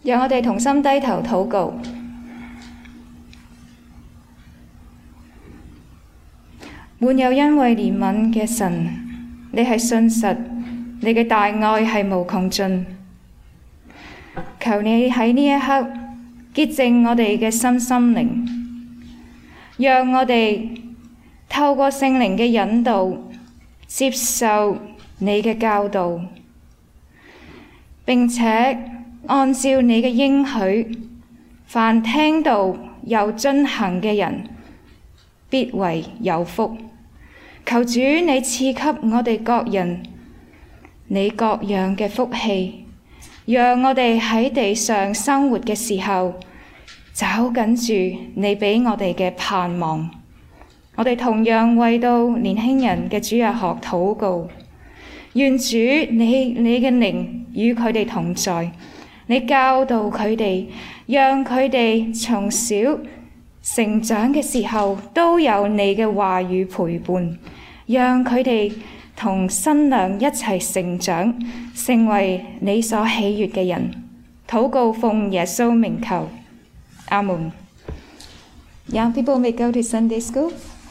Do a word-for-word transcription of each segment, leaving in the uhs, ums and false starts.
讓我哋同心低頭禱告。滿有恩惠憐憫嘅神，你係信實，你嘅大愛係無窮盡。求你喺呢一刻潔淨我哋嘅心心靈，讓我哋透過聖靈嘅引導，接受你嘅教導，並且按照你嘅應許，凡聽道又遵行嘅人，必為有福。求主你賜給我哋各人你各樣嘅福氣，讓我哋喺地上生活嘅時候，找緊住你俾我哋嘅盼望。我哋同樣為到年輕人嘅主日學禱告，願主你你嘅靈與佢哋同在，你教導佢哋，讓佢哋從小成長嘅時候都有你嘅話語陪伴，讓佢哋同新娘一齊成長，成為你所喜悅嘅人。禱告奉耶穌名求，阿門。Young people may go to Sunday school。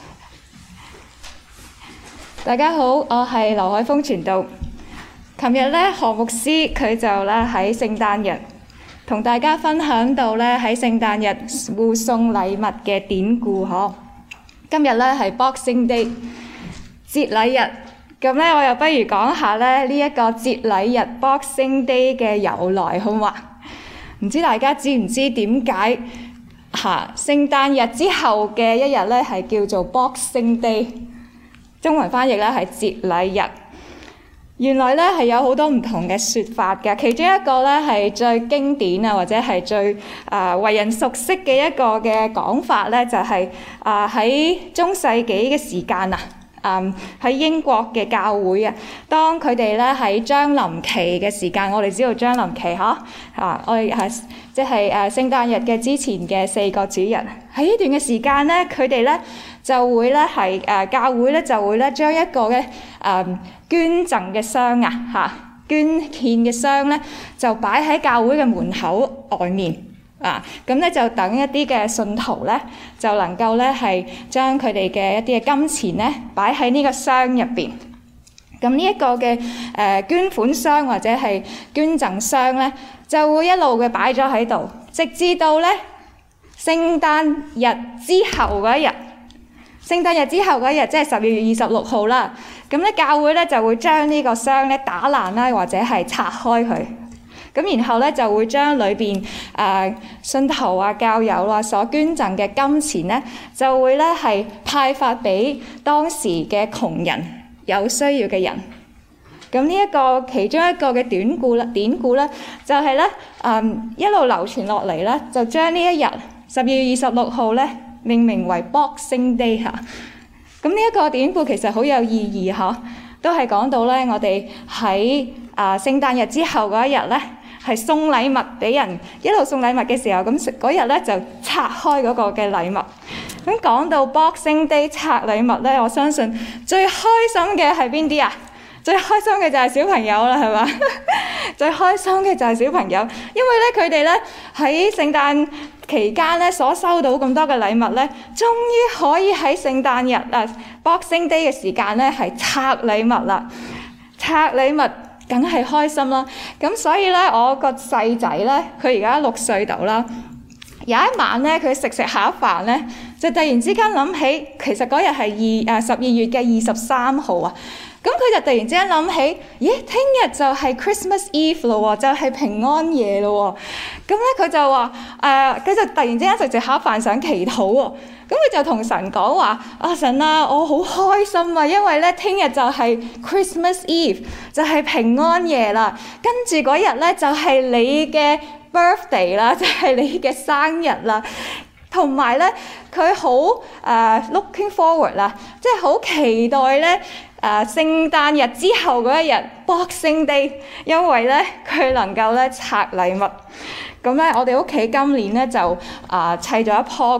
大家好，我係劉海峰傳道。琴日咧，何牧師佢就咧喺聖誕日同大家分享到咧喺聖誕日互送禮物嘅典故嗬。今日咧係 Boxing Day 節禮日，咁咧我又不如講下咧呢一個節禮日 Boxing Day 嘅由來好嘛？唔知大家知唔知點解嚇聖誕日之後嘅一日咧係叫做 Boxing Day？ 中文翻譯咧係節禮日。原來咧係有好多唔同嘅説法嘅，其中一個咧係最經典啊，或者係最啊、呃、為人熟悉嘅一個嘅講法咧，就係啊喺中世紀嘅時間啊，啊、呃、喺英國嘅教會啊，當佢哋咧喺將臨期嘅時間，我哋知道將臨期嗬啊，我哋係即係誒聖誕日嘅之前嘅四個主日，喺呢段嘅時間咧，佢哋咧就會咧係誒教會咧就會咧將一個嘅誒。呃捐贈嘅箱啊，嚇捐獻嘅箱咧，就擺喺教會嘅門口外面啊，咁咧就等一啲嘅信徒咧，就能夠咧係將佢哋嘅一啲嘅金錢咧擺喺呢個箱入邊。咁呢一個嘅誒捐款箱或者係捐贈箱咧，就會一路嘅擺咗喺度，直至到咧聖誕日之後嗰一日。聖誕日之後嗰一日，即係十二月二十六號啦。咁咧，教會咧就會將呢個箱咧打爛啦，或者係拆開佢。咁然後咧就會將裏邊誒信徒啊、教友啊所捐贈嘅金錢咧，就會咧係派發俾當時嘅窮人、有需要嘅人。咁呢一個其中一個嘅典故啦，典故咧就係咧誒一路流傳落嚟咧，就將呢一日十二月二十六號咧，命名為 Boxing Day 嚇，咁呢一個典故其實好有意義嚇，都係講到咧，我哋喺啊聖誕日之後嗰一日咧，係送禮物俾人，一路送禮物嘅時候，咁嗰日咧就拆開嗰個嘅禮物。咁講到 Boxing Day 拆禮物咧，我相信最開心嘅係邊啲啊？最開心嘅就係小朋友啦，係嘛？最開心嘅就係小朋友，因為咧佢哋咧喺聖誕期間咧所收到咁多嘅禮物咧，終於可以喺聖誕日啊 Boxing Day 嘅時間咧係拆禮物啦！拆禮物梗係開心啦！咁所以咧，我個細仔咧，佢而家六歲度啦。有一晚咧，佢食食下飯咧，就突然之間諗起，其實嗰日係二啊十二月嘅二十三號啊。咁佢就突然之間諗起，咦？聽日就係 Christmas Eve 咯喎，就係平安夜咯喎。咁咧佢就話誒，佢就突然之間食食下飯想祈禱喎。咁佢就同神講話：啊神啊，我好開心啊，因為咧聽日就係 Christmas Eve，就係平安夜啦。跟住嗰日咧就係你嘅 birthday 啦，就係你嘅生日啦。同埋咧，佢好誒 looking forward 啦，即係好期待咧。誒、呃、聖誕日之後嗰一日 Boxing Day， 因為咧佢能夠咧拆禮物。咁咧我哋屋企今年咧就啊、呃、砌咗一棵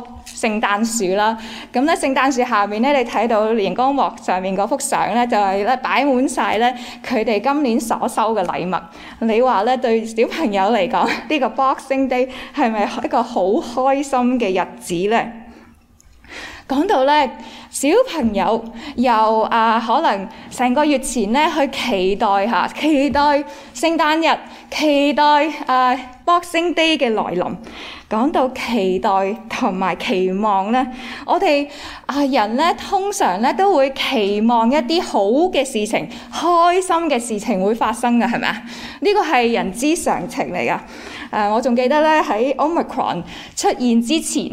聖誕樹啦。咁咧聖誕樹下面咧，你睇到熒光幕上面嗰幅相咧，就係咧擺滿晒咧佢哋今年所收嘅禮物。你話咧對小朋友嚟講，呢個 Boxing Day 係咪一個好開心嘅日子咧？講到咧，小朋友由啊可能成個月前咧去期待下，期待聖誕日，期待啊 Boxing Day 嘅來臨。講到期待同埋期望咧，我哋啊人咧通常咧都會期望一啲好嘅事情、開心嘅事情會發生嘅，係咪啊？呢個係人之常情嚟噶。誒、呃，我仲記得咧喺 Omicron 出現之前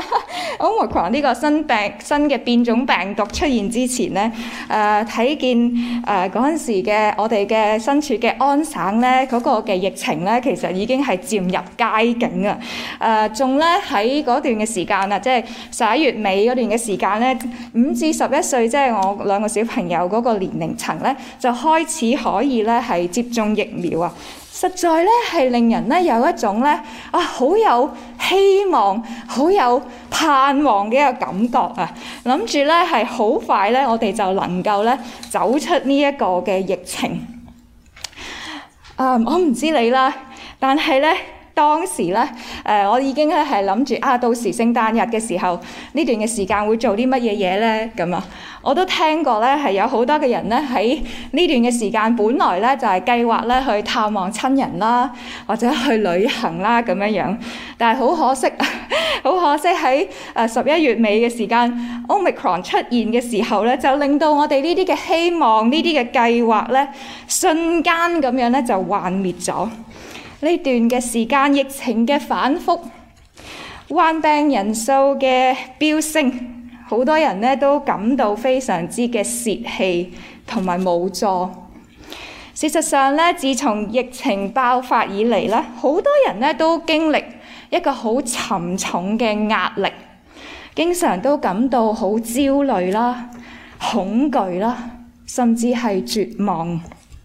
，Omicron 呢個新病新嘅變種病毒出現之前咧，誒、呃、睇見誒嗰陣時嘅我哋嘅身處嘅安省咧，嗰、那個嘅疫情咧，其實已經係漸入佳境啊！誒仲咧喺嗰段嘅時間啊，即係十一月尾嗰段嘅時間咧，五至十一歲，即係我兩個小朋友嗰個年齡層咧，就開始可以咧係接種疫苗啊！實在咧係令人咧有一種咧啊好有希望、好有盼望嘅一個感覺啊！諗住咧係好快咧，我哋就能夠咧走出呢一個嘅疫情。啊，我唔知你啦，但係咧當時咧誒、呃，我已經咧係諗住啊，到時聖誕日嘅時候呢段嘅時間會做啲乜嘢嘢咧咁啊！我都聽過咧，係有好多嘅人咧喺呢段嘅時間，本來咧就係計劃咧去探望親人啦，或者去旅行啦咁樣樣。但係好可惜，好可惜喺誒十一月尾嘅時間 ，Omicron 出現嘅時候咧，就令到我哋呢啲嘅希望、呢啲嘅計劃咧，瞬間咁樣咧就幻滅咗。呢段嘅時間，疫情嘅反覆，患病人數嘅飆升。好多人咧都感到非常之嘅泄氣同埋無助。事實上咧，自從疫情爆發以嚟咧，好多人咧都經歷一個好沉重嘅壓力，經常都感到好焦慮啦、恐懼啦，甚至係絕望。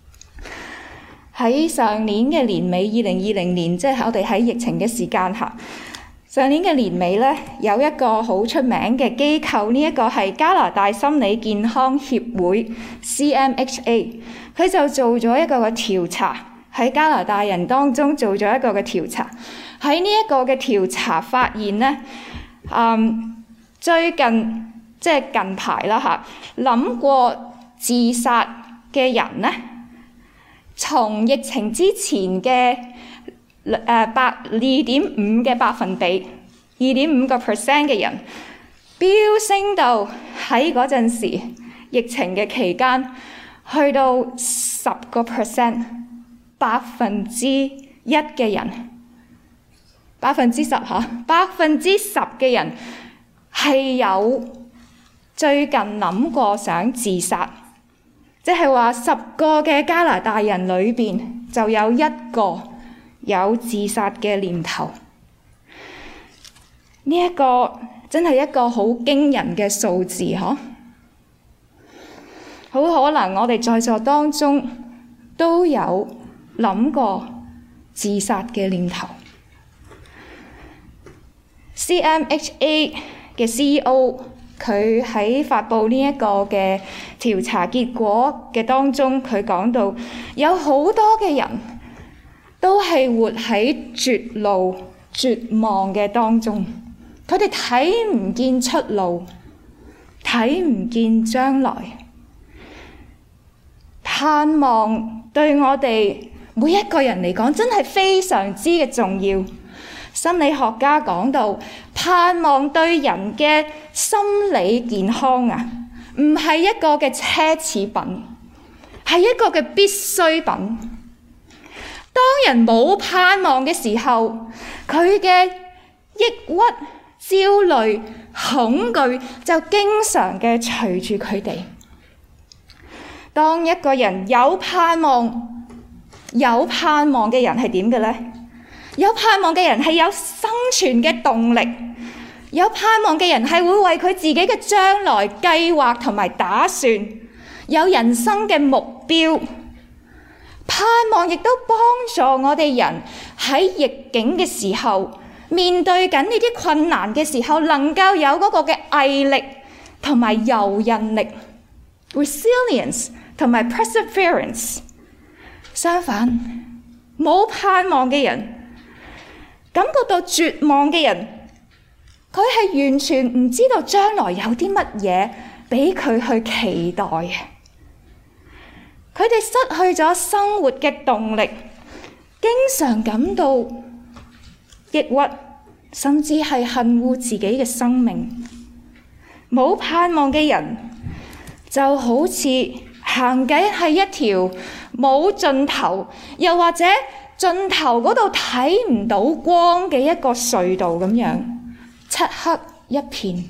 喺上年嘅年尾，二零二零年，即係我哋喺疫情嘅時間下。上年嘅年尾咧，有一個好出名嘅機構，呢、這、一個係加拿大心理健康協會 C M H A， 佢就做咗一個嘅調查，喺加拿大人當中做咗一個嘅調查。喺呢一個嘅調查發現咧，嗯，最近即係近排啦嚇，諗過自殺嘅人咧，從疫情之前嘅誒百二點五嘅百分比，二點五個 percent 嘅人飆升到喺嗰陣時疫情嘅期間，去到十個 percent， 百分之一嘅人，百分之十嚇，百分之十嘅人係有最近諗過想自殺，即係話十個嘅加拿大人裏邊就有一個有自殺嘅念頭。呢一個真係一個好驚人嘅數字，嗬！好可能我哋在座當中都有諗過自殺嘅念頭。C M H A 嘅 C E O 佢喺發布呢一個嘅調查結果嘅當中，佢講到有好多嘅人都係活喺絕路、絕望嘅當中，佢哋睇唔見出路，睇唔見將來。盼望對我哋每一個人嚟講，真係非常之嘅重要。心理學家講到，盼望對人嘅心理健康啊，唔係一個嘅奢侈品，係一個嘅必需品。當人冇盼望嘅時候，佢嘅抑鬱、焦慮、恐懼就經常嘅隨住佢哋。當一個人有盼望，有盼望嘅人係點嘅呢？有盼望嘅人係有生存嘅動力，有盼望嘅人係會為佢自己嘅將來計劃同埋打算，有人生嘅目標。盼望亦都幫助我哋人喺逆境嘅時候面對緊呢啲困難嘅時候，能夠有嗰個嘅毅力同埋柔韌力 （resilience） 同埋 perseverance。相反，冇盼望嘅人，感覺到絕望嘅人，佢係完全唔知道將來有啲乜嘢俾佢去期待嘅。佢哋失去咗生活嘅動力，經常感到抑鬱，甚至係恨惡自己嘅生命。冇盼望嘅人就好似行緊係一條冇盡頭，又或者盡頭嗰度睇唔到光嘅一個隧道咁樣，漆黑一片。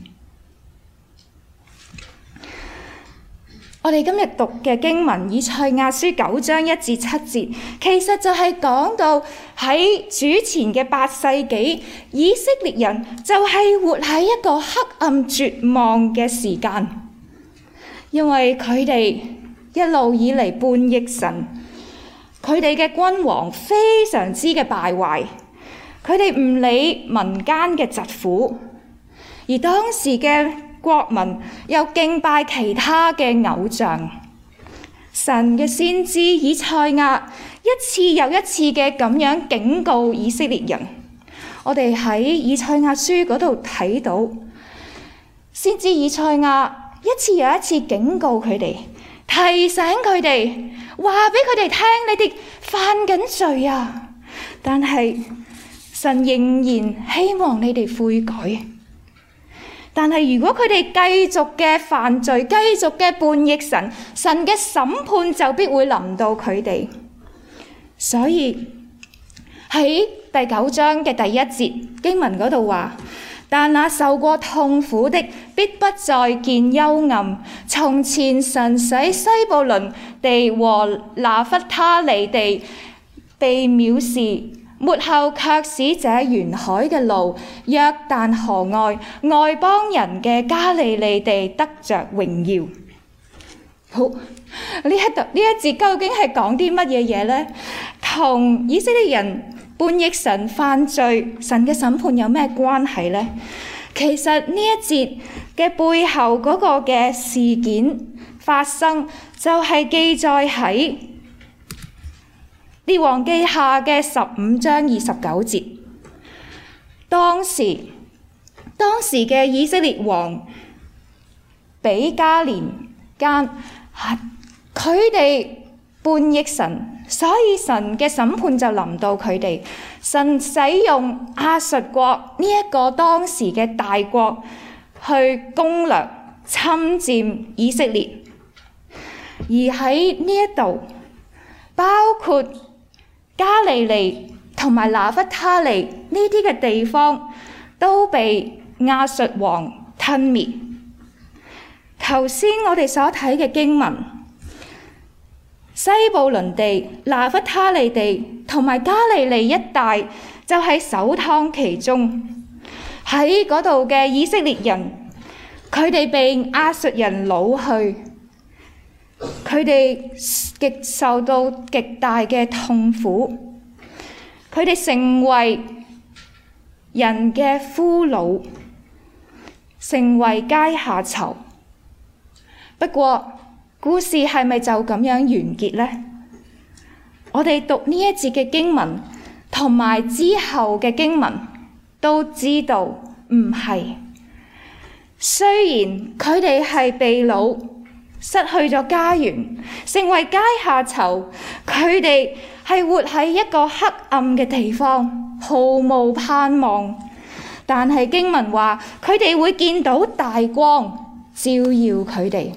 我哋今日讀嘅經文以賽亞書九章一至七節，其實就係講到喺主前嘅八世紀，以色列人就係活喺一個黑暗絕望嘅時間，因為佢哋一路以嚟叛逆神，佢哋嘅君王非常之嘅敗壞，佢哋唔理民間嘅疾苦，而當時嘅國民又敬拜其他嘅偶像。神嘅先知以賽亞一次又一次嘅咁樣警告以色列人。我哋喺以賽亞書嗰度睇到，先知以賽亞一次又一次警告佢哋，提醒佢哋，話俾佢哋聽，你哋犯緊罪啊！但係神仍然希望你哋悔改。但係如果佢哋繼續嘅犯罪，繼續嘅叛逆神，神嘅審判就必會臨到佢哋。所以喺第九章嘅第一節經文嗰度話，但那受過痛苦的，必不再見幽暗。從前神使西布倫地和拿弗他利地被藐視，末後卻使這沿海嘅路，約旦河外外邦人嘅加利利地得着榮耀。好，呢一度呢一節究竟係講啲乜嘢嘢呢？同以色列人叛逆神犯罪，神嘅審判有咩關係呢？其實呢一節嘅背後嗰個嘅事件發生，就係記載喺列王記下嘅十五章二十九節。當時當時嘅以色列王比加連間，佢哋叛逆神，所以神嘅審判就臨到佢哋。神使用亞述國呢一個當時嘅大國去攻略侵佔以色列，而喺呢一度包括加利利同埋拿弗他利呢啲嘅地方都被亞述王吞滅。頭先我哋所睇嘅經文，西布倫地、拿弗他利地同埋加利利一帶就係首當其衝。喺嗰度嘅以色列人，佢哋被亞述人擄去，佢哋極受到極大嘅痛苦，佢哋成為人嘅俘虜，成為階下囚。不過故事係咪就咁樣完結呢？我哋讀呢一節嘅經文同埋之後嘅經文都知道唔係。雖然佢哋係被擄，失去咗家園，成為階下囚，佢哋係活喺一個黑暗嘅地方，毫無盼望。但係經文話佢哋會見到大光照耀佢哋。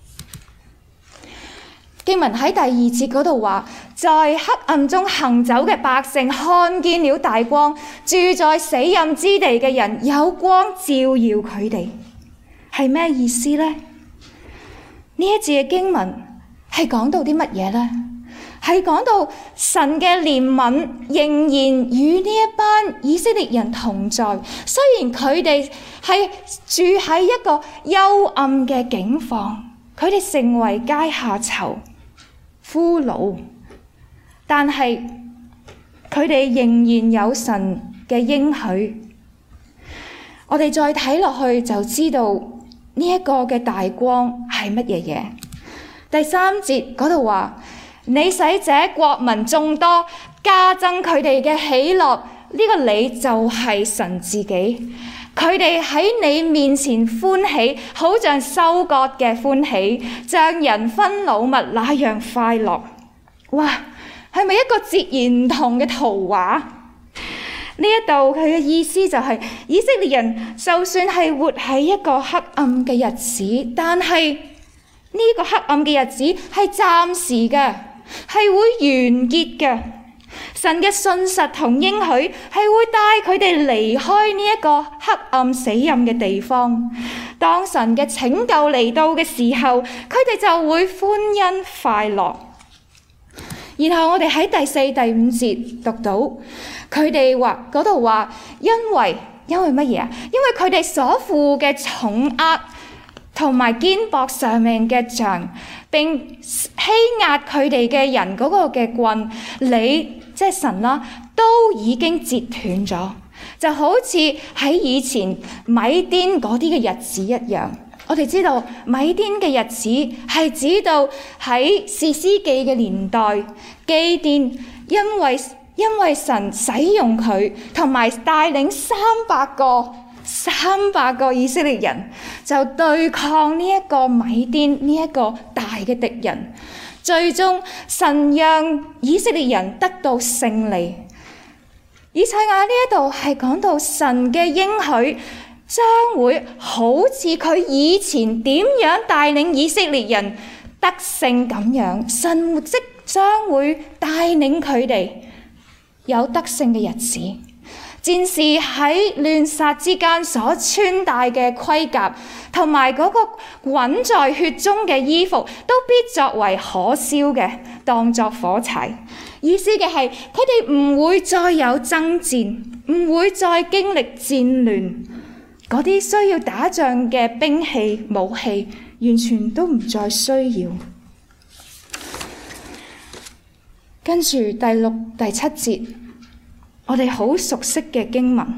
經文喺第二節嗰度話，在黑暗中行走嘅百姓看見了大光，住在死蔭之地嘅人有光照耀佢哋。係咩意思呢？呢一節嘅經文係講到啲乜嘢呢？係講到神嘅憐憫仍然與呢一班以色列人同在，雖然佢哋係住喺一個幽暗嘅境況，佢哋成為階下囚、俘虜，但係佢哋仍然有神嘅應許。我哋再睇落去就知道呢一個嘅大光係乜嘢嘢。第三節嗰度話：你使這國民眾多，加增佢哋嘅喜樂。呢個你就係神自己，佢哋喺你面前歡喜，好像收割嘅歡喜，像人分擄物那樣快樂。哇，係咪一個截然唔同嘅圖畫？呢一度佢嘅意思就係、是、以色列人就算係活喺一個黑暗嘅日子，但係呢個黑暗嘅日子係暫時嘅，係會完結嘅。神嘅信實同應許係會帶佢哋離開呢一個黑暗死蔭嘅地方。當神嘅拯救嚟到嘅時候，佢哋就會歡欣快樂。然後我哋喺第四、第五節讀到佢哋話嗰度話，因為因為乜嘢啊？因為佢哋所負嘅重軛同埋肩膊上面嘅杖，並欺壓佢哋嘅人嗰個嘅棍，你即係神啦，都已經截斷咗，就好似喺以前米甸嗰啲嘅日子一樣。我哋知道米甸嘅日子係指到喺士師記嘅年代，基甸因為因為神使用佢，同埋帶領三百個三百個以色列人，就對抗呢一個米甸呢一個大嘅敵人。最終神讓以色列人得到勝利。以賽亞呢一度係講到神嘅應許將會好似佢以前點樣帶領以色列人得勝咁樣，神即將會帶領佢哋有得勝嘅日子。戰士喺亂殺之間所穿戴嘅盔甲，同埋嗰個滾在血中嘅衣服，都必作為可燒嘅，當作火柴。意思嘅係，佢哋唔會再有爭戰，唔會再經歷戰亂。嗰啲需要打仗嘅兵器武器，完全都唔再需要。跟住第六、第七節，我哋好熟悉嘅經文，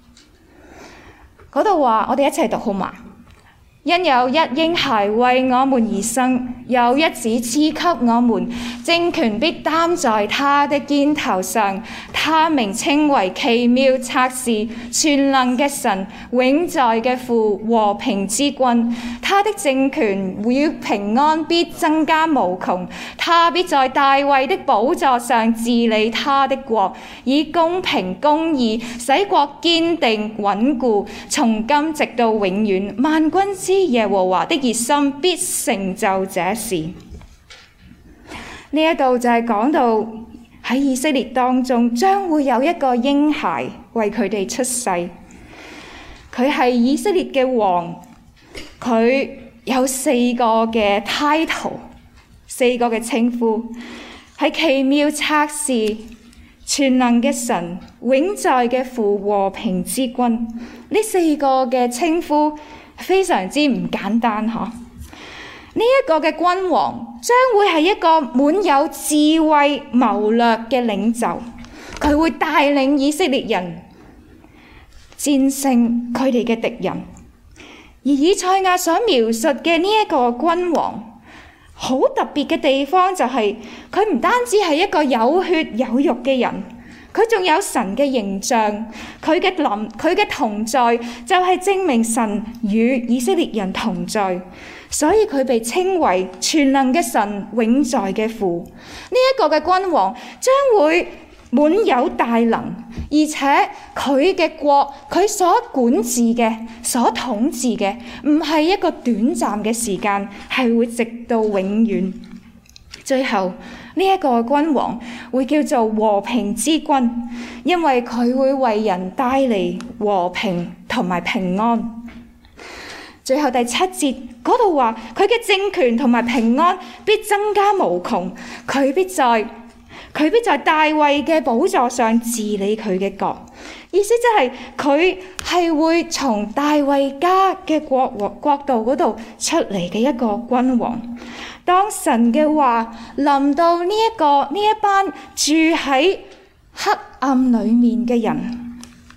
嗰度話，我哋一齊讀好嗎？因有一嬰孩為我們而生，有一子賜給我們，政權必擔在他的肩頭上。他名稱為奇妙策士、全能嘅神、永在嘅父、和平之君。他的政權與平安必增加無窮。他必在大衛的寶座上治理他的國，以公平公義使國堅定穩固，從今直到永遠。萬軍之耶和華的熱心必成就這事。呢一度就係講到喺以色列當中將會有一個嬰孩為佢哋出世，佢係以色列嘅王，佢有四個嘅 title， 四個嘅稱呼，係奇妙策士、全能嘅神、永在嘅父、和平之君。呢四個嘅稱呼非常之唔簡單嗬。呢一個嘅君王將會係一個滿有智慧謀略嘅領袖，佢會帶領以色列人戰勝佢哋嘅敵人。而以賽亞所描述嘅呢一個君王，好特別嘅地方就係佢唔單止係一個有血有肉嘅人，佢仲有神嘅形象，佢嘅臨佢嘅同在就係證明神與以色列人同在。所以佢被稱為全能嘅神、永在嘅父。呢一個嘅君王將會滿有大能，而且佢嘅國，佢所管治嘅、所統治嘅，唔係一個短暫嘅時間，係會直到永遠。最後呢一個君王會叫做和平之君，因為佢會為人帶嚟和平同埋平安。最後第七節嗰度話，佢嘅政權同埋平安必增加無窮，佢必在佢必在大衛嘅寶座上治理佢嘅國。意思即係佢係會從大衛家嘅國國度嗰度出嚟嘅一個君王。當神嘅話臨到呢一個呢一班住喺黑暗裏面嘅人，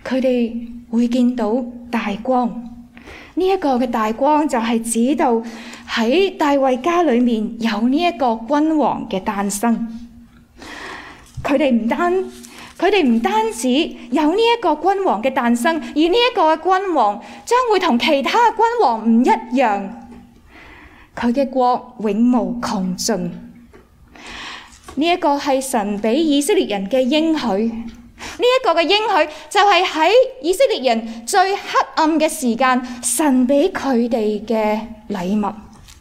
佢哋會見到大光。呢一個嘅大光就係指到喺大衛家裏面有呢一個君王嘅誕生。佢哋唔單佢哋唔單止有呢一個君王嘅誕生，而呢一個嘅君王將會同其他嘅君王唔一樣，佢嘅國永無窮盡。呢一個係神俾以色列人嘅應許，呢一個嘅應許就係喺以色列人最黑暗嘅時間，神俾佢哋嘅禮物。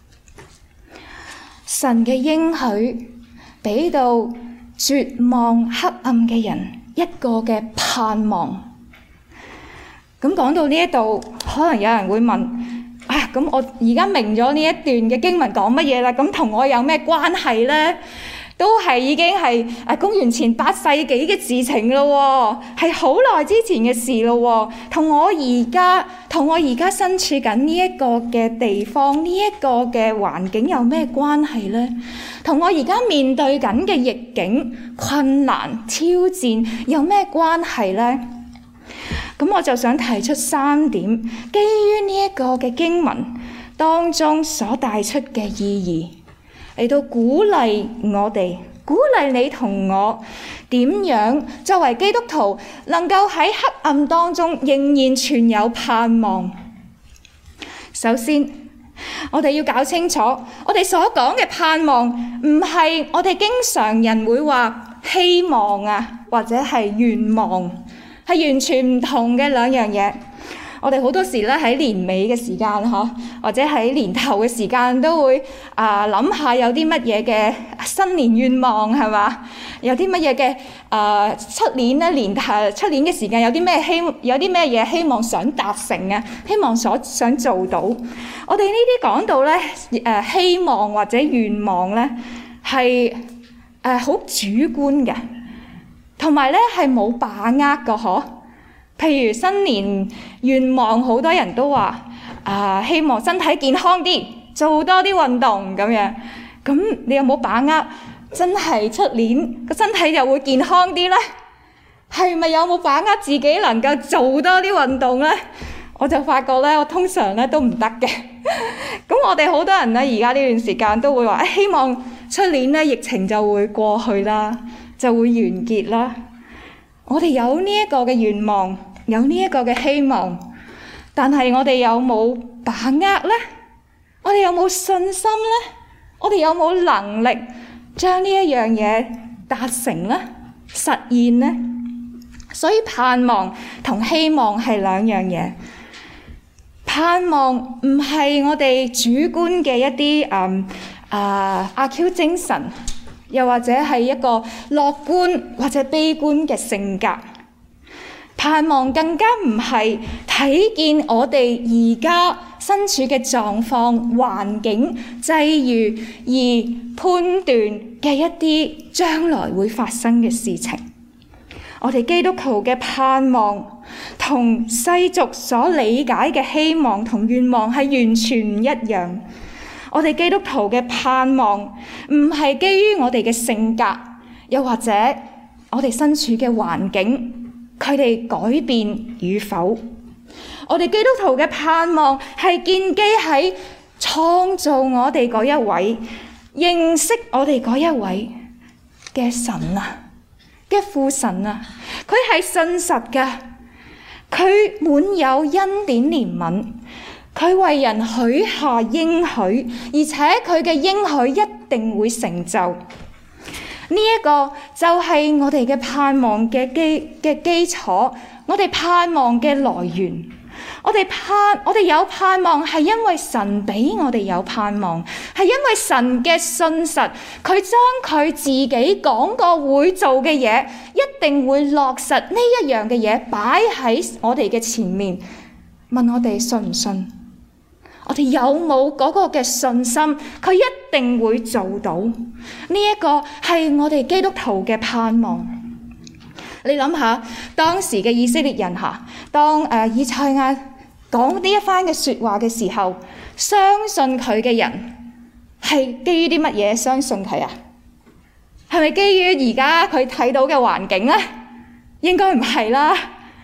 神嘅應許俾到絕望黑暗嘅人一個嘅盼望。咁講到呢一度，可能有人會問：啊，咁我而家明咗呢一段嘅經文講乜嘢啦？咁同我有咩關係呢？都係已經係誒公元前八世紀嘅事情咯，係好耐之前嘅事咯。同我而家同我而家身處緊呢一個嘅地方，呢一個嘅環境有咩關係呢？同我而家面對緊嘅逆境、困難、挑戰有咩關係呢？咁我就想提出三點，基於呢一個嘅經文當中所帶出嘅意義，嚟到鼓勵我哋，鼓勵你同我點樣作為基督徒能夠喺黑暗當中仍然存有盼望。首先，我哋要搞清楚，我哋所講嘅盼望唔係我哋經常人會話希望啊，或者係願望，係完全唔同嘅兩樣嘢。我哋好多時咧喺年尾嘅時間嗬，或者喺年頭嘅時間都會啊諗下有啲乜嘢嘅新年願望係嘛？有啲乜嘢嘅啊出年咧年頭出年嘅時間有啲咩希有啲咩嘢希望想達成啊？希望所想做到。我哋呢啲講到咧誒希望或者願望咧係誒好主觀嘅，同埋咧係冇把握嘅嗬。譬如新年願望，好多人都話啊，希望身體健康啲，做多啲運動咁樣。咁你有冇把握真係出年個身體就會健康啲呢？係咪有冇把握自己能夠做多啲運動呢？我就發覺咧，我通常咧都唔得嘅。咁我哋好多人咧，而家呢段時間都會話，希望出年咧疫情就會過去啦，就會完結啦。我哋有呢一個嘅願望，有呢一個嘅希望，但係我哋有冇把握呢？我哋有冇信心呢？我哋有冇能力將呢一樣嘢達成呢？實現呢？所以盼望同希望係兩樣嘢。盼望唔係我哋主觀嘅一啲誒啊阿 Q 精神。又或者係一個樂觀或者悲觀嘅性格，盼望更加唔係睇見我哋而家身處嘅狀況、環境、際遇而判斷嘅一啲將來會發生嘅事情。我哋基督徒嘅盼望同世俗所理解嘅希望同願望係完全唔一樣。我哋基督徒嘅盼望唔係基於我哋嘅性格，又或者我哋身處嘅環境，佢哋改變與否。我哋基督徒嘅盼望係建基喺創造我哋嗰一位、認識我哋嗰一位嘅神啊，嘅父神啊，佢係信實嘅，佢滿有恩典憐憫。佢為人許下應許，而且佢嘅應許一定會成就。呢一個就係我哋嘅盼望嘅基嘅基礎，我哋盼望嘅來源。我哋盼，我哋有盼望係因為神俾我哋有盼望，係因為神嘅信實，佢將佢自己講過會做嘅嘢，一定會落實呢一樣嘅嘢擺喺我哋嘅前面，問我哋信唔信？我哋有冇嗰個嘅信心？佢一定會做到。呢一個係我哋基督徒嘅盼望。你諗下，當時嘅以色列人嚇，當誒以賽亞講呢一番嘅説話嘅時候，相信佢嘅人係基於啲乜嘢相信佢啊？係咪基於而家佢睇到嘅環境咧？應該唔係啦。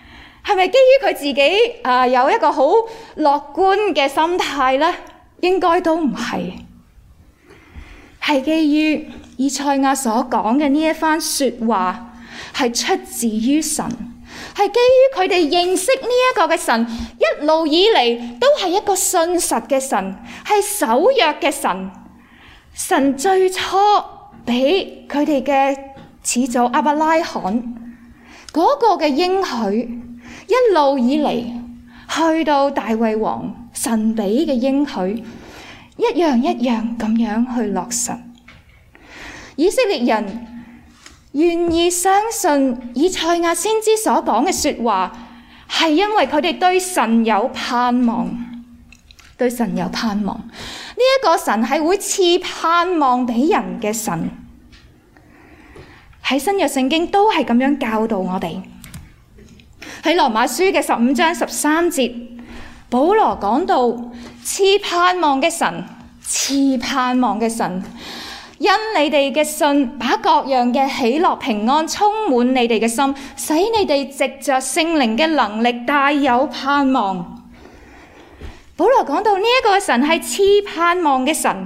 係咪基於佢自己啊、呃、有一個好樂觀嘅心態呢？應該都唔係，係基於以賽亞所講嘅呢一番說話係出自於神，係基於佢哋認識呢一個嘅神，一路以嚟都係一個信實嘅神，係守約嘅神。神最初俾佢哋嘅始祖亞伯拉罕嗰個嘅應許，一路以嚟去到大衛王，神俾嘅應許一樣一樣咁樣去落實。以色列人願意相信以賽亞先知所講嘅說話，係因為佢哋對神有盼望，對神有盼望。呢一個神係會賜盼望俾人嘅神，喺新約聖經都係咁樣教導我哋。喺羅馬書嘅十五章十三節，保羅講到賜盼望嘅神，賜盼望嘅神，因你哋嘅信，把各樣嘅喜樂平安充滿你哋嘅心，使你哋藉着聖靈嘅能力大有盼望。保羅講到呢一個神係賜盼望嘅神，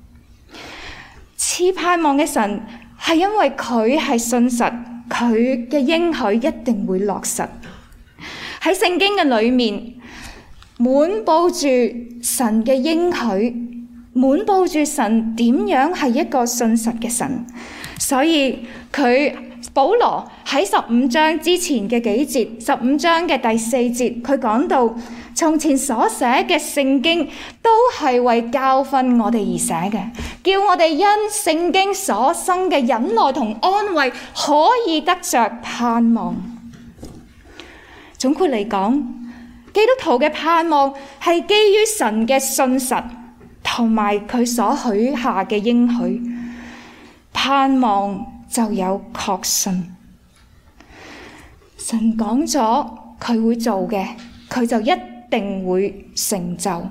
賜盼望嘅神係因為佢係信實，佢嘅應許一定會落實。喺聖經嘅裏面，滿布住神嘅應許，滿布住神點樣係一個信實嘅神。所以佢保羅喺十五章之前嘅幾節，十五章嘅第四節，佢講到從前所寫嘅聖經都係為教訓我哋而寫嘅，叫我哋因聖經所生嘅忍耐同安慰，可以得着盼望。總括嚟講，基督徒嘅盼望係基於神嘅信實同埋佢所許下嘅應許，盼望就有確信。神講咗佢會做嘅，佢就一定會成就。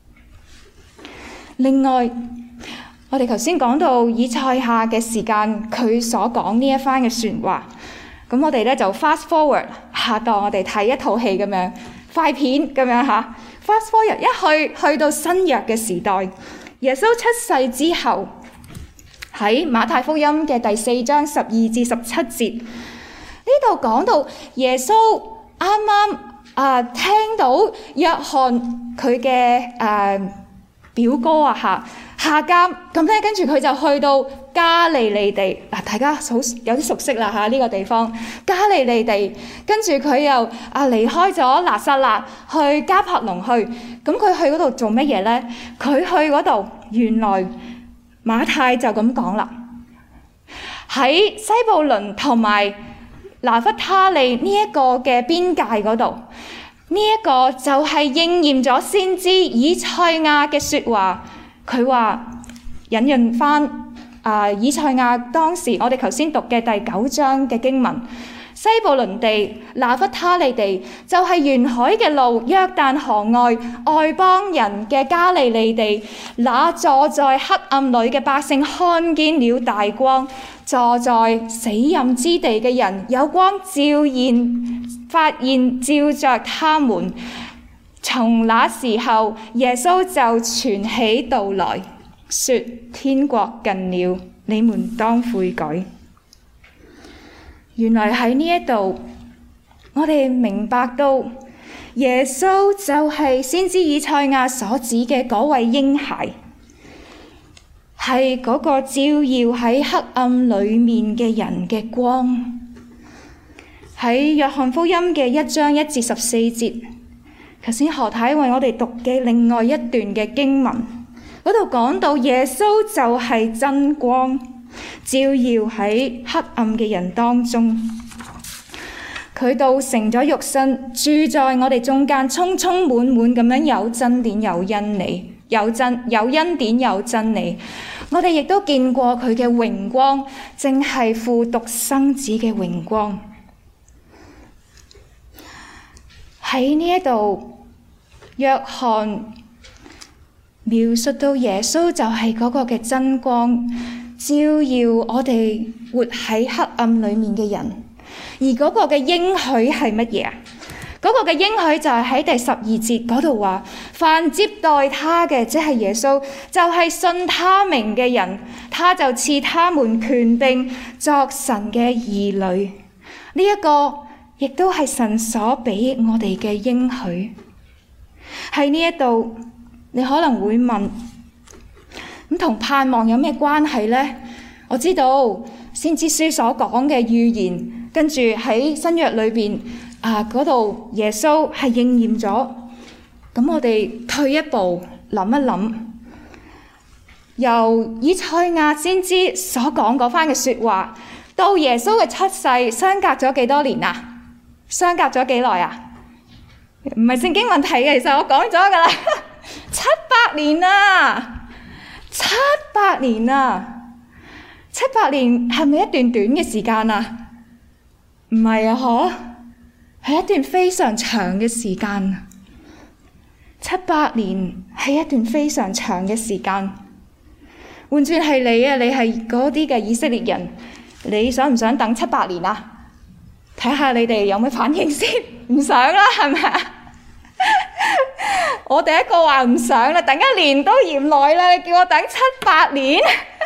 另外，我哋頭先講到以賽亞嘅時間，佢所講呢一番嘅說話，咁我哋咧就 fast forward 下當我哋睇一套戲咁樣，快片咁樣吓 fast forward 一去去到新約嘅時代，耶穌出世之後，喺馬太福音嘅第四章十二至十七節呢度講到耶穌啱啱啊聽到約翰佢嘅誒表哥啊下下監，咁咧跟住佢就去到加利利地嗱，大家好有啲熟悉啦嚇呢個地方加利利地，跟住佢又啊離開咗拿撒勒去加柏農去，咁佢去嗰度做乜嘢咧？佢去嗰度原來馬太就咁講啦，喺西布倫同埋拿弗他利呢一個嘅邊界嗰度，呢一個就係應驗咗先知以賽亞嘅説話。佢話引用翻啊以賽亞當時我哋頭先讀嘅第九章嘅經文，西布倫地、拿弗他利地就係沿海嘅路，約旦河外外邦人嘅加利利地。那坐在黑暗裏嘅百姓看見了大光，坐在死蔭之地嘅人有光照現，發現照着他們。從那時候，耶穌就傳起道來，說：天國近了，你們當悔改。原來喺呢一度，我哋明白到耶穌就係先知以賽亞所指嘅嗰位嬰孩，係嗰個照耀喺黑暗裏面嘅人嘅光。喺約翰福音嘅一章一至十四節，頭先何太為我哋讀嘅另外一段嘅經文，嗰度講到耶穌就係真光，照耀喺黑暗嘅人當中。佢道成咗肉身，住在我哋中間，充充滿滿咁樣有真典有恩理，有真有恩典有真理。我哋亦都見過佢嘅榮光，正係父獨生子嘅榮光。喺呢一度。約翰描述到耶穌就係嗰個嘅真光，照耀我哋活喺黑暗裏面嘅人。而嗰個嘅應許係乜嘢啊？ 嗰個嘅應許就係喺第十二節嗰度話，凡接待他嘅，即係耶穌，就係信他名嘅人，他就賜他們權柄作神嘅兒女。呢一個亦都係神所俾我哋嘅應許。喺呢一度，你可能會問，咁同盼望有咩關係呢？我知道先知書所講嘅預言，跟住喺新約裏邊啊嗰度耶穌係應驗咗。咁我哋退一步諗一諗，由以賽亞先知所講嗰番嘅說話，到耶穌嘅出世，相隔咗幾多年啊？相隔咗幾耐啊？唔係聖經問題嘅，其實我講咗噶啦，七百年啊，七百年啊，七百年係咪一段短嘅時間啊？唔係啊，嗬，係一段非常長嘅時間。七百年係一段非常長嘅時間。換轉係你啊，你係嗰啲嘅以色列人，你想唔想等七百年啊？睇下你哋有咩反應先。唔想啦，係咪啊？我第一個話唔想啦，等一年都嫌耐啦，你叫我等七百年？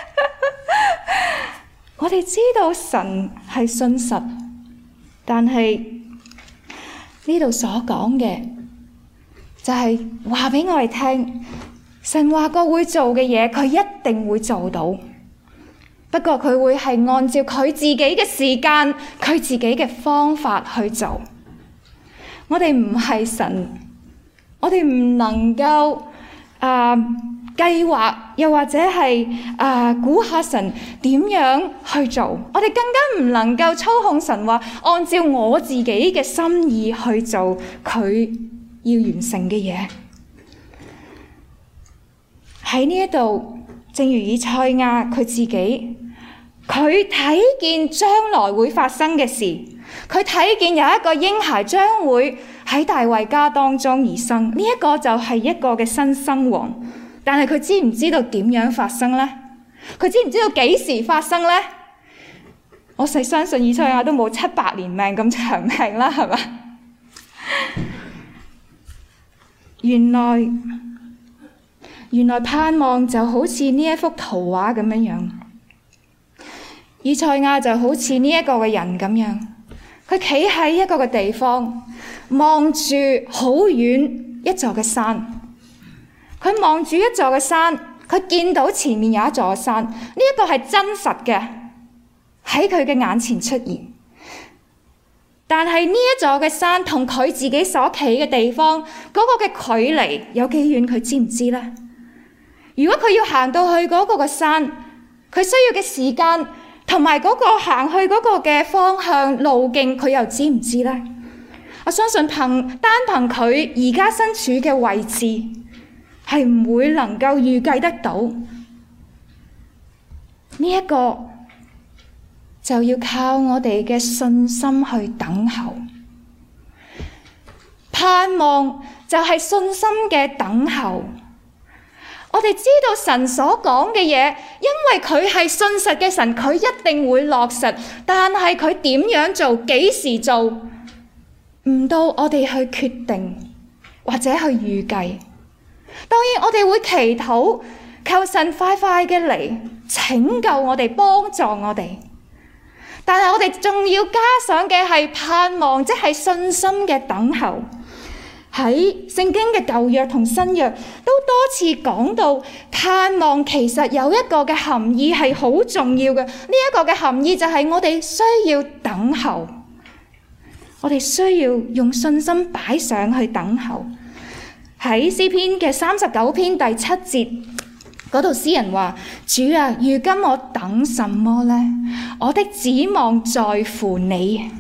我哋知道神係信實，但係呢度所講嘅就係話俾我哋聽，神話過會做嘅嘢，佢一定會做到。不過佢會係按照佢自己嘅時間，佢自己嘅方法去做。我哋唔係神，我哋唔能夠啊計劃，又或者係啊估下神點樣去做。我哋更加唔能夠操控神話，按照我自己嘅心意去做佢要完成嘅嘢。喺呢一度，正如以賽亞佢自己，佢睇見將來會發生嘅事，佢睇見有一個嬰孩將會喺大衛家當中而生，呢一個就係一個嘅新生王。但係佢知唔知道點樣發生呢？佢知唔知道幾時發生呢？我細相信以賽亞都冇七百年命咁長命啦，係嘛？原來原來盼望就好似呢一幅圖畫咁樣樣，以賽亞就好似呢一個嘅人咁樣，佢企喺一個嘅地方，望住好遠一座嘅山。佢望住一座嘅山，佢見到前面有一座嘅山，呢一個係真實嘅喺佢嘅眼前出現。但係呢一座嘅山同佢自己所企嘅地方嗰個嘅距離有幾遠，佢知唔知呢？如果佢要行到去嗰個嘅山，佢需要嘅時間同埋嗰個行去嗰個嘅方向路徑，佢又知唔知呢？我相信憑單憑佢而家身處嘅位置，係唔會能夠預計得到。呢一個就要靠我哋嘅信心去等候。盼望就係信心嘅等候。我哋知道神所講嘅嘢，因為佢係信實嘅神，佢一定會落實。但係佢點樣做，幾時做，唔到我哋去決定或者去預計。當然我哋會祈禱，求神快快嘅嚟拯救我哋，幫助我哋。但係我哋仲要加上嘅係盼望，即係信心嘅等候。喺聖經嘅舊約同新約都多次講到，盼望其實有一個嘅含義係好重要嘅。呢一個嘅含義就係我哋需要等候，我哋需要用信心擺上去等候。喺詩篇嘅三十九篇第七節嗰度，詩人話：主啊，如今我等什麼呢？我的指望在乎你。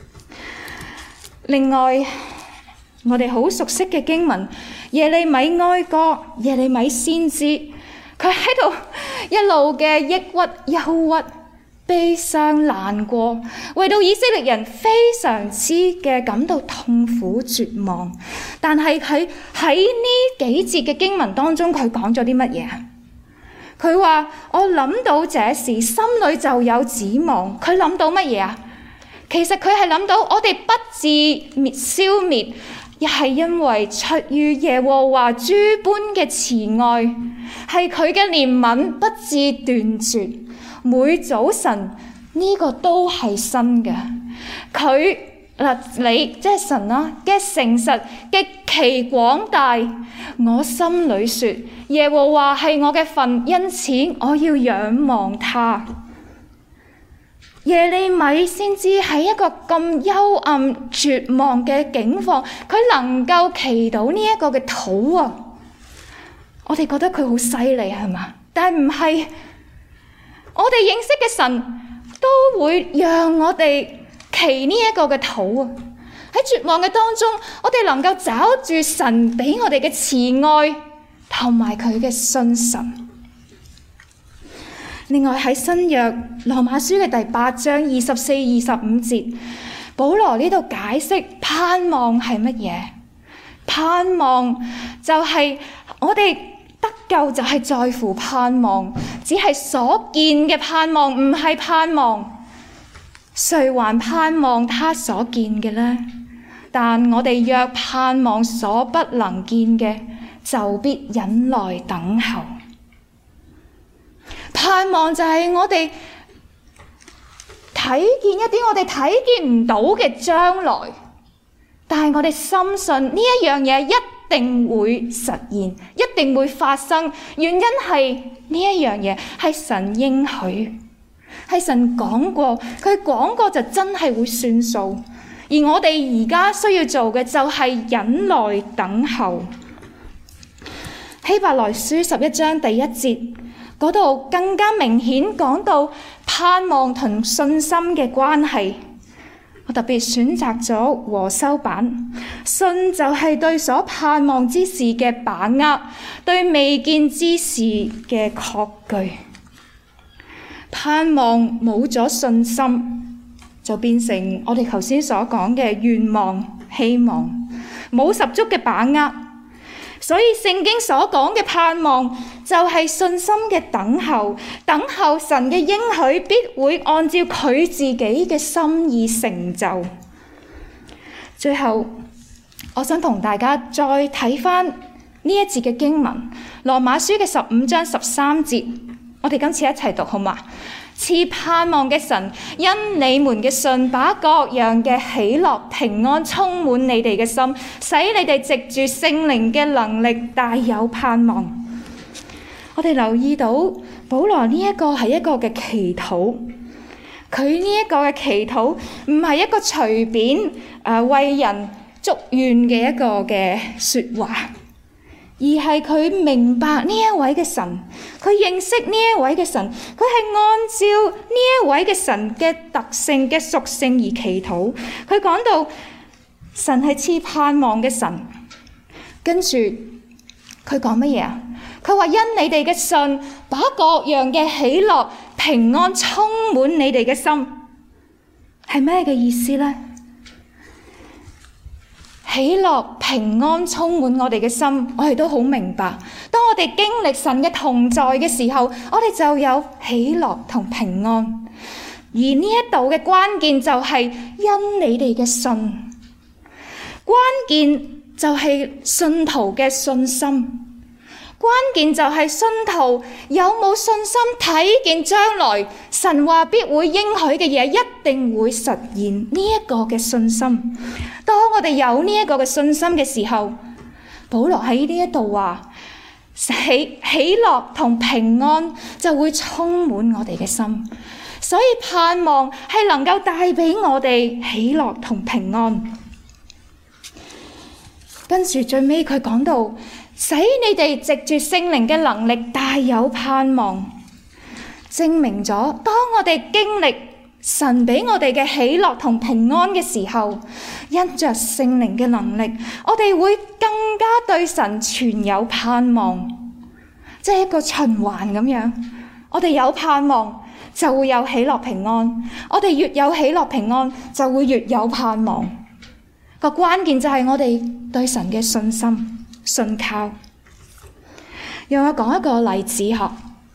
另外，我哋好熟悉嘅經文，耶利米哀歌，耶利米先知，佢喺度一路嘅抑鬱、憂鬱、悲傷、難過，為到以色列人非常之嘅感到痛苦、絕望。但係佢喺呢幾節嘅經文當中，佢講咗啲乜嘢啊？佢話：我諗到這事，心裏就有指望。佢諗到乜嘢啊？ 其實佢係諗到我哋不致滅消滅，亦係因為出於耶和華諸般嘅慈愛，係佢嘅憐憫不致斷絕。每早晨呢、這個都係新嘅。佢嗱你即係神啦嘅誠實極其廣大，我心裏說耶和華係我嘅份，因此我要仰望他。耶利米先知喺一個咁幽暗絕望嘅境況，佢能夠祈禱呢一個嘅禱啊！我哋覺得佢好犀利係嘛？但係唔係，我哋認識嘅神都會讓我哋祈呢一個嘅禱啊！喺絕望嘅當中，我哋能夠找住神俾我哋嘅慈愛同埋佢嘅信實。另外喺新約羅馬書嘅第八章二十四、二十五節，保羅呢度解釋盼望係乜嘢？盼望就係我哋得救就係在乎盼望，只係所見嘅盼望，唔係盼望。誰還盼望他所見嘅呢？但我哋若盼望所不能見嘅，就必忍耐等候。盼望就係我哋睇見一啲我哋睇見唔到嘅將來，但係我哋深信呢一樣嘢一定會實現，一定會發生。原因係呢一樣嘢係神應許，係神講過，佢講過就真係會算數。而我哋而家需要做嘅就係忍耐等候。希伯來書十一章第一節嗰度更加明顯講到盼望同信心嘅關係。我特別選擇咗和修版。信就係對所盼望之事嘅把握，對未見之事嘅確據。盼望冇咗信心，就變成我哋頭先所講嘅願望、希望，冇十足嘅把握。所以聖經所講嘅盼望就係信心嘅等候，等候神嘅應許必會按照佢自己嘅心意成就。最後我想同大家再睇返呢一節嘅經文，羅馬書嘅十五章十三節，我哋今次一齊讀好嗎？賜盼望嘅神，因你們嘅信，把各樣嘅喜樂平安充滿你哋嘅心，使你哋藉住聖靈嘅能力大有盼望。我哋留意到保羅呢一個係一個嘅祈禱，佢呢一個嘅祈禱唔係一個隨便誒、呃、為人祝願嘅一個嘅說話，而係佢明白呢一位嘅神，佢認識呢一位嘅神，佢係按照呢一位嘅神嘅特性嘅屬性而祈禱。佢講到神係賜盼望嘅神，跟住佢講乜嘢啊？佢話因你哋嘅信，把各樣嘅喜樂平安充滿你哋嘅心，係咩嘅意思呢？喜樂平安充滿我哋嘅心，我哋都好明白。當我哋經歷神嘅同在嘅時候，我哋就有喜樂同平安。而呢一度嘅關鍵就係因你哋嘅信，關鍵就係信徒嘅信心。關鍵就係信徒有冇信心睇見將來神話必會應許嘅嘢一定會實現，呢一個嘅信心。當我哋有呢一個嘅信心嘅時候，保羅喺呢一度話喜喜樂同平安就會充滿我哋嘅心，所以盼望係能夠帶俾我哋喜樂同平安。跟住最尾佢講到，使你哋藉住聖靈嘅能力大有盼望，證明咗當我哋經歷神俾我哋嘅喜樂同平安嘅時候，因着聖靈嘅能力，我哋會更加對神存有盼望，即係一個循環咁樣。我哋有盼望就會有喜樂平安，我哋越有喜樂平安就會越有盼望。個關鍵就係我哋對神嘅信心信靠。讓我講一個例子嗬，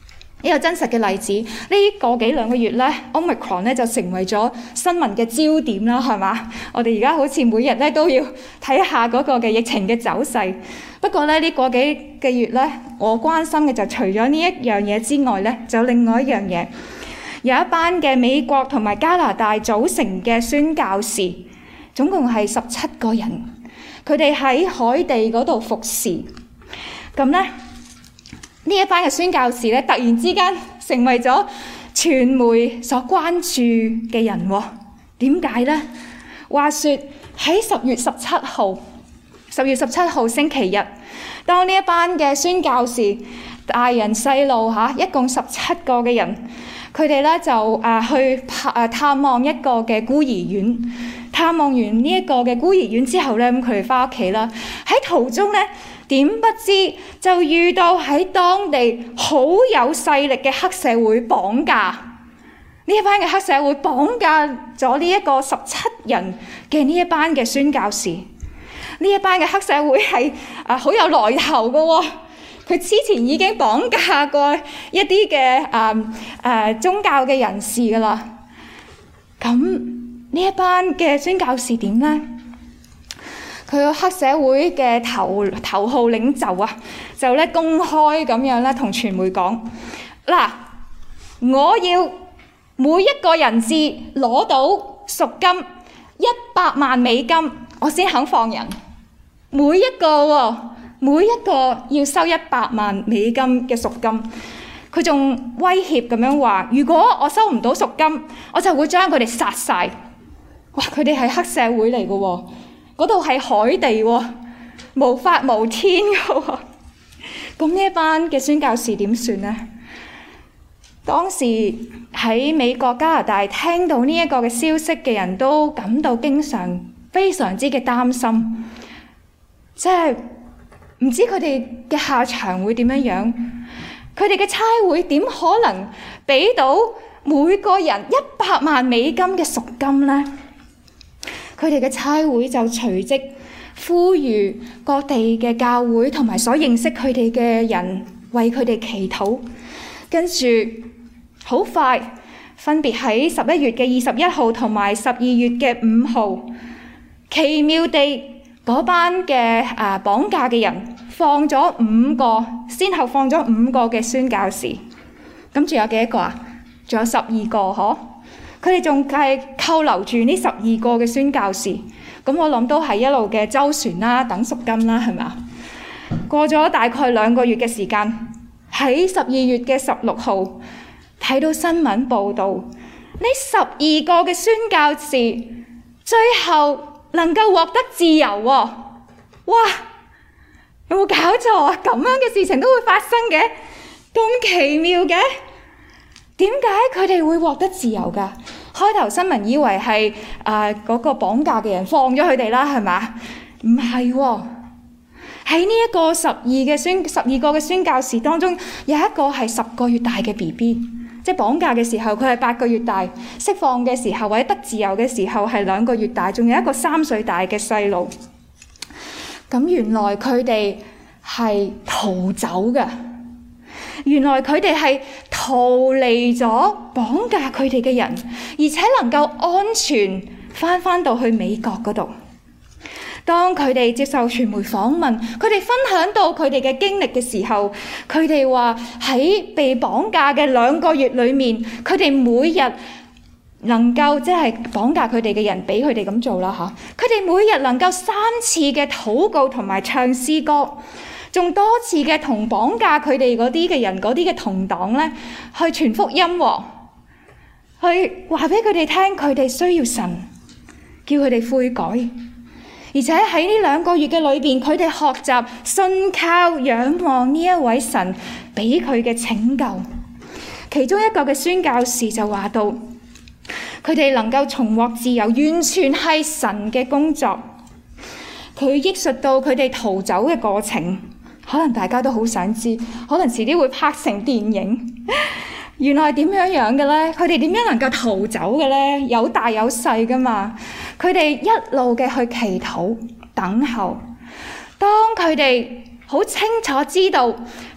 呢個真實嘅例子，呢個幾兩個月咧 ，Omicron 咧就成為咗新聞嘅焦點啦，係嘛？我哋而家好似每日咧都要睇下嗰個嘅疫情嘅走勢。不過咧呢個幾個月咧，我關心嘅就除咗呢一樣嘢之外咧，就有另外一樣嘢，有一班嘅美國同埋加拿大組成嘅宣教士，總共係十七個人，佢哋喺海地嗰度服侍。咁咧。呢一班嘅宣教士咧，突然之間成為咗傳媒所關注嘅人喎。點解咧？話說喺十月十七號，十月十七號星期日，當呢一班嘅宣教士大人細路嚇，一共十七個嘅人，佢哋咧就誒去探探望一個嘅孤兒院。探望完呢一個嘅孤兒院之後咧，咁佢哋翻屋企啦。喺途中咧，點不知就遇到喺當地好有勢力嘅黑社會綁架，呢一班嘅黑社會綁架咗呢一個十七人嘅呢一班嘅宣教士。呢一班嘅黑社會係啊好有來頭嘅喎，佢之前已經綁架過一啲嘅啊誒宗教嘅人士噶啦。咁呢一班嘅宣教士點咧？佢個黑社會嘅頭頭號領袖啊，就咧公開咁樣咧同傳媒講：嗱，我要每一個人質攞到贖金一百萬美金，我先肯放人。每一個喎，每一個要收一百萬美金嘅贖金。佢仲威脅咁樣話：如果我收唔到贖金，我就會將佢哋殺晒。哇！佢哋係黑社會嚟嘅喎。嗰度係海地喎，無法無天嘅喎。咁呢一班嘅宣教士點算呢？當時喺美國、加拿大聽到呢一個嘅消息嘅人都感到經常非常之嘅擔心，即係唔知佢哋嘅下場會點樣樣。佢哋嘅差會點可能俾到每個人一百萬美金嘅贖金呢？佢哋嘅差會就隨即呼籲各地嘅教會同埋所認識佢哋嘅人為佢哋祈禱。跟住好快，分別喺十一月嘅二十一號同埋十二月嘅五號，奇妙地嗰班嘅啊綁架嘅人放咗五個，先後放咗五個嘅宣教士。咁仲有幾多個啊？仲有十二個嗬。佢哋仲係扣留住呢十二個嘅宣教士，咁我諗都係一路嘅周旋啦，等贖金啦，係咪？過咗大概兩個月嘅時間，喺十二月嘅十六號睇到新聞報導，呢十二個嘅宣教士最後能夠獲得自由喎！哇！有冇搞錯啊？咁樣嘅事情都會發生嘅，咁奇妙嘅？點解佢哋會獲得自由㗎？開頭新聞以為係誒嗰個綁架嘅人放咗佢哋啦，係嘛？唔係喎，喺呢一個十二嘅宣十二個嘅宣教士當中，有一個係十個月大嘅 B B， 即係綁架嘅時候佢係八個月大，釋放嘅時候或者得自由嘅時候係兩個月大，仲有一個三歲大嘅細路。咁原來佢哋係逃走嘅。原來佢哋係逃離咗綁架佢哋嘅人，而且能夠安全返返到去美國嗰度。當佢哋接受傳媒訪問，佢哋分享到佢哋嘅經歷嘅時候，佢哋話喺被綁架嘅兩個月裏面，佢哋每日能夠即係綁架佢哋嘅人俾佢哋咁做啦嚇。佢哋每日能夠三次嘅禱告同埋唱詩歌。仲多次嘅同綁架佢哋嗰啲嘅人嗰啲嘅同黨咧，去傳福音喎，去話俾佢哋聽，佢哋需要神，叫佢哋悔改。而且喺呢兩個月嘅裏邊，佢哋學習信靠仰望呢一位神俾佢嘅拯救。其中一個嘅宣教士就話到，佢哋能夠重獲自由，完全係神嘅工作。佢憶述到佢哋逃走嘅過程。可能大家都好想知，可能遲啲會拍成電影。原來點樣樣嘅咧？佢哋點樣能夠逃走嘅咧？有大有細噶嘛。佢哋一路嘅去祈禱等候。當佢哋好清楚知道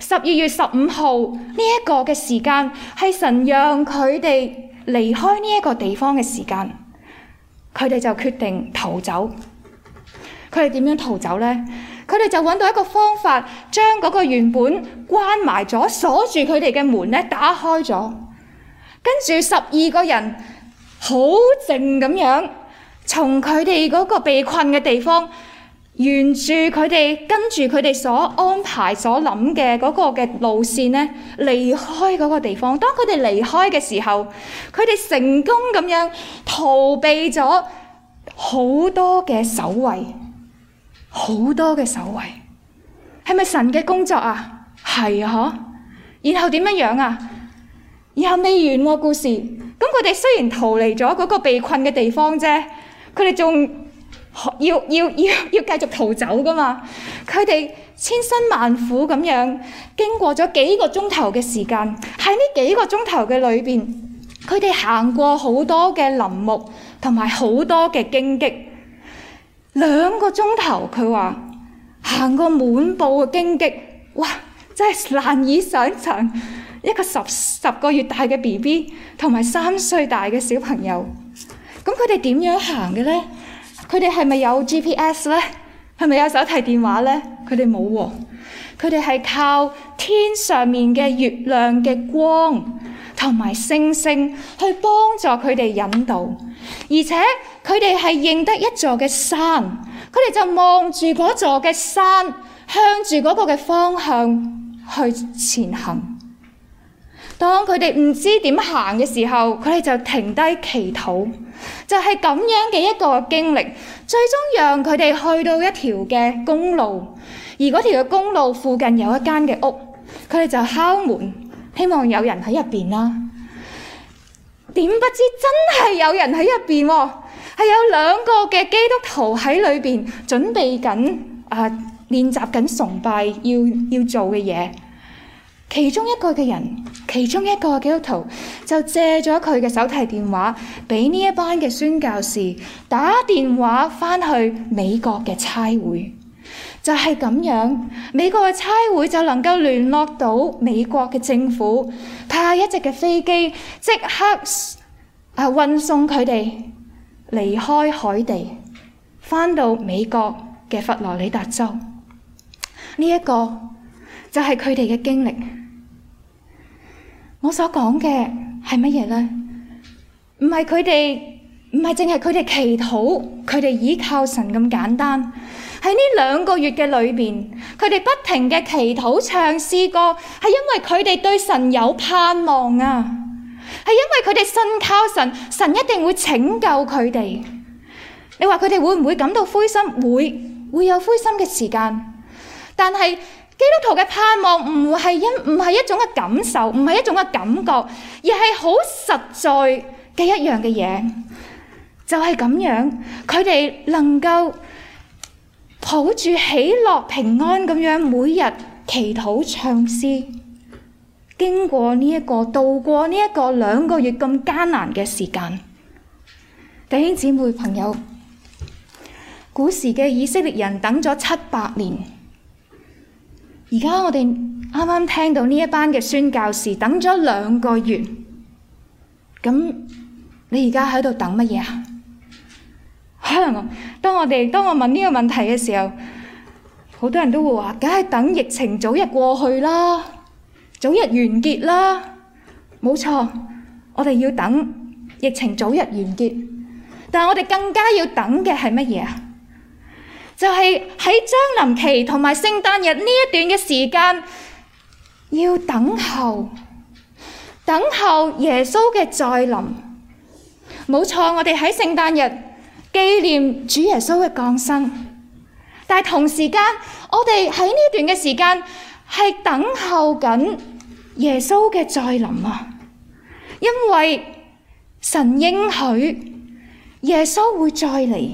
十二月十五號呢一個嘅時間係神讓佢哋離開呢一個地方嘅時間，佢哋就決定逃走。佢哋點樣逃走呢？佢哋就揾到一個方法，將嗰個原本關埋咗、鎖住佢哋嘅門咧打開咗。跟住十二個人好靜咁樣，從佢哋嗰個被困嘅地方，沿住佢哋跟住佢哋所安排、所諗嘅嗰個嘅路線咧，離開嗰個地方。當佢哋離開嘅時候，佢哋成功咁樣逃避咗好多嘅守衛。好多嘅守衛，係咪神嘅工作啊？係啊，然後點樣樣啊？然後未完喎故事。咁佢哋雖然逃離咗嗰個被困嘅地方啫，佢哋仲要要要要繼續逃走噶嘛？佢哋千辛萬苦咁樣經過咗幾個鐘頭嘅時間，喺呢幾個鐘頭嘅裏邊，佢哋行過好多嘅林木同埋好多嘅荊棘。兩個鐘頭，佢話行過滿布嘅荊棘，哇！真係難以想像一個十十個月大嘅 B B 同埋三歲大嘅小朋友，咁佢哋點樣行嘅呢？佢哋係咪有 G P S 呢？係咪有手提電話呢？佢哋冇喎，佢哋係靠天上面嘅月亮嘅光同埋星星去幫助佢哋引導。而且佢哋係認得一座嘅山，佢哋就望住嗰座嘅山，向住嗰個嘅方向去前行。當佢哋唔知點行嘅時候，佢哋就停低祈禱，就係咁樣嘅一個經歷，最終讓佢哋去到一條嘅公路，而嗰條嘅公路附近有一間嘅屋，佢哋就敲門，希望有人喺入邊啦。點不知真係有人喺入邊喎，係有兩個嘅基督徒喺裏邊準備緊啊練習緊崇拜要要做嘅嘢。其中一個嘅人，其中一個基督徒就借咗佢嘅手提電話俾呢一班嘅宣教士打電話翻去美國嘅差會，就係咁樣，美國嘅差會就能夠聯絡到美國嘅政府，派一隻嘅飛機即刻啊運送佢哋離開海地，翻到美國嘅佛羅里達州。呢一個就係佢哋嘅經歷。我所講嘅係乜嘢呢？唔係佢哋，唔係淨係佢哋祈禱，佢哋依靠神咁簡單。喺呢兩個月嘅裏邊，佢哋不停嘅祈禱唱詩歌，係因為佢哋對神有盼望啊！係因為佢哋信靠神，神一定會拯救佢哋。你話佢哋會唔會感到灰心？會，會有灰心嘅時間。但係基督徒嘅盼望唔係一唔係一種嘅感受，唔係一種嘅感覺，而係好實在嘅一樣嘅嘢。就係咁樣，佢哋能夠抱住喜樂平安咁樣，每日祈禱唱詩，經過呢一個度過呢一個兩個月咁艱難嘅時間。弟兄姊妹朋友，古時嘅以色列人等咗七百年，而家我哋啱啱聽到呢一班嘅宣教士等咗兩個月，咁你而家喺度等乜嘢啊？可能當我哋當我問呢個問題嘅時候，好多人都會話，梗係等疫情早日過去啦，早日完結啦。冇錯，我哋要等疫情早日完結，但係我哋更加要等嘅係乜嘢啊？就係喺將臨期同埋聖誕日呢一段嘅時間，要等候，等候耶穌嘅再臨。冇錯，我哋喺聖誕日紀念主耶穌嘅降生，但係同時間，我哋喺呢段嘅時間係等候緊耶穌嘅再臨啊！因為神應許耶穌會再嚟。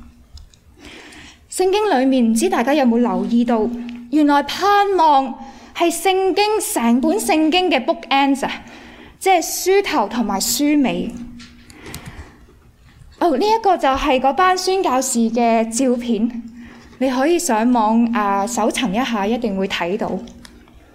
聖經裏面唔知大家有冇留意到，原來盼望係聖經成本聖經嘅 book ends 啊，即係書頭同埋書尾。哦，呢一個就係嗰班宣教士嘅照片，你可以上網啊搜尋一下，一定會睇到。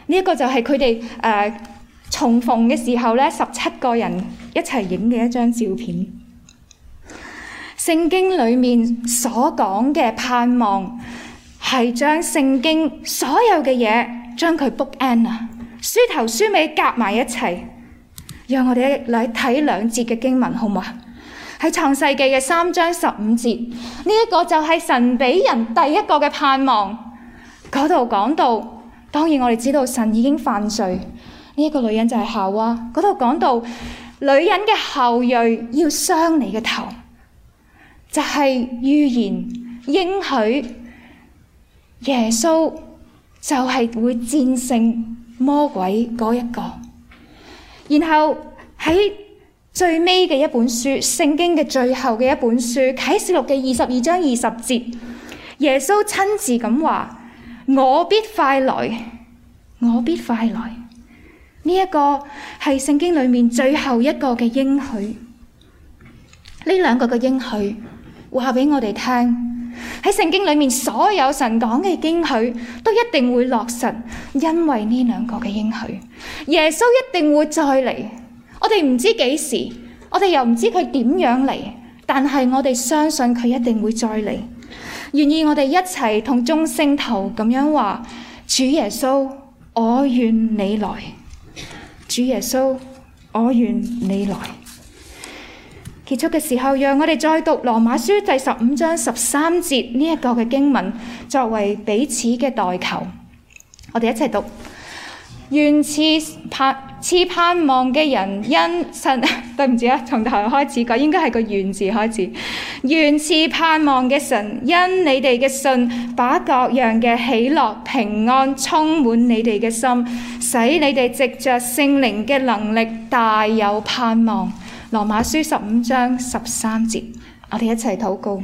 呢一個就係佢哋誒重逢嘅時候咧，十七個人一齊影嘅一張照片。聖經裏面所講嘅盼望係將聖經所有嘅嘢將佢 book end 啊，書頭書尾夾埋一齊。讓我哋嚟睇兩節嘅經文好唔好啊？喺創世記嘅三章十五節，呢、這、一個就係神俾人第一個嘅盼望。嗰度講到，當然我哋知道神已經犯罪，呢、這、一個女人就係夏娃。嗰度講到女人嘅後裔要傷你嘅頭，就係、是、預言應許耶穌就係會戰勝魔鬼嗰一個。然後喺最尾嘅一本書，聖經嘅最後嘅一本書，啟示錄嘅二十二章二十節，耶穌親自咁話：我必快來，我必快來。呢、這、一個係聖經裏面最後一個嘅應許。呢兩個嘅應許話俾我哋聽，喺聖經裏面所有神講嘅應許都一定會落實，因為呢兩個嘅應許，耶穌一定會再嚟。我哋唔知幾時，我哋又唔知佢點樣嚟，但係我哋相信佢一定會再嚟。願意我哋一齊同眾聖徒咁樣話：主耶穌，我願你來。主耶穌，我願你來。結束嘅時候，讓我哋再讀羅馬書第十五章十三節呢一個嘅經文，作為彼此嘅代求。我哋一齊讀：願賜盼賜盼望嘅人因神，對唔住啊，從頭開始講，應該係個願字開始。願賜盼望嘅神因你哋嘅信，把各樣嘅喜樂平安充滿你哋嘅心，使你哋藉着聖靈嘅能力大有盼望。羅馬書十五章十三節，我哋一齊禱告。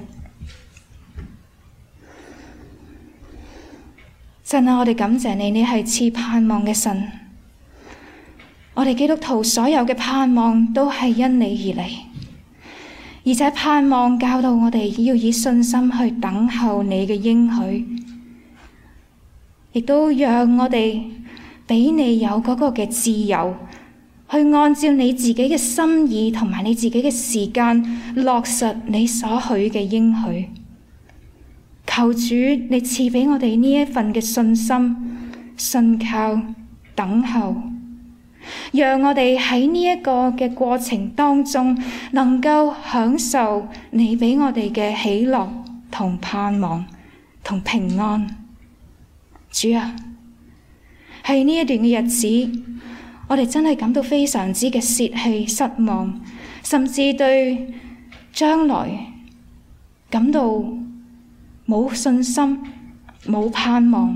神啊，我哋感謝你，你係賜盼望嘅神。我哋基督徒所有嘅盼望都係因你而嚟，而且盼望教導我哋要以信心去等候你嘅應許，亦都讓我哋俾你有嗰個嘅自由，去按照你自己嘅心意同埋你自己嘅時間落實你所許嘅應許。求主你賜俾我哋呢一份嘅信心、信靠、等候，讓我哋喺呢一個嘅過程當中能夠享受你俾我哋嘅喜樂同盼望同平安。主啊，喺呢一段嘅日子，我哋真係感到非常之嘅泄氣、失望，甚至對將來感到冇信心、冇盼望。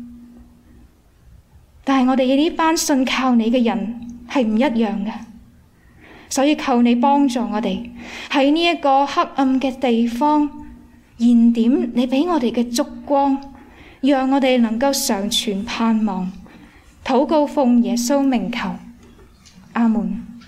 但係我哋呢班信靠你嘅人係唔一樣嘅，所以求你幫助我哋喺呢一個黑暗嘅地方燃點你俾我哋嘅燭光，讓我哋能夠常存盼望。禱告奉耶穌名求，阿門。